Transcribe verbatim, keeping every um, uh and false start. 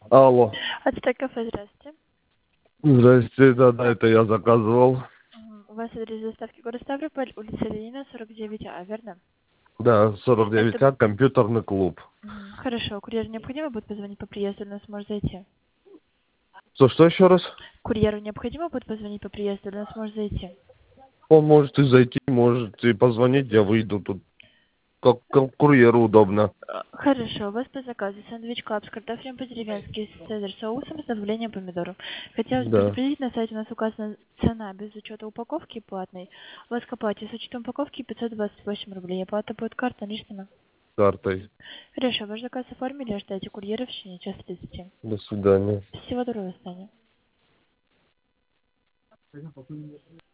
Алло. Ацтек кафе, здравствуйте. Здрасте, да-да, это я заказывал. Мгм. У вас адрес доставки город Ставрополь, улица Ленина, сорок девять А, верно? Да, сорок девять Это... А, компьютерный клуб. Мгм. Хорошо, курьеру необходимо будет позвонить по приезду, или он сможет зайти? Что, что еще раз? Курьеру необходимо будет позвонить по приезду, или он сможет зайти? Он может и зайти, может и позвонить, я выйду тут. Как, как курьеру удобно. А, Хорошо, у вас по заказу сэндвич клаб с картофелем по-деревенски, с цезарь соусом с добавлением помидоров. Хотелось Да, предупредить, на сайте у нас указана цена без учета упаковки платной. У вас к оплате с учетом упаковки пятьсот двадцать восемь рублей, оплата будет карта наличными. картой. Хорошо, ваш заказ оформили, ожидайте курьера в течение часа тридцати. До свидания. Всего доброго, Саня.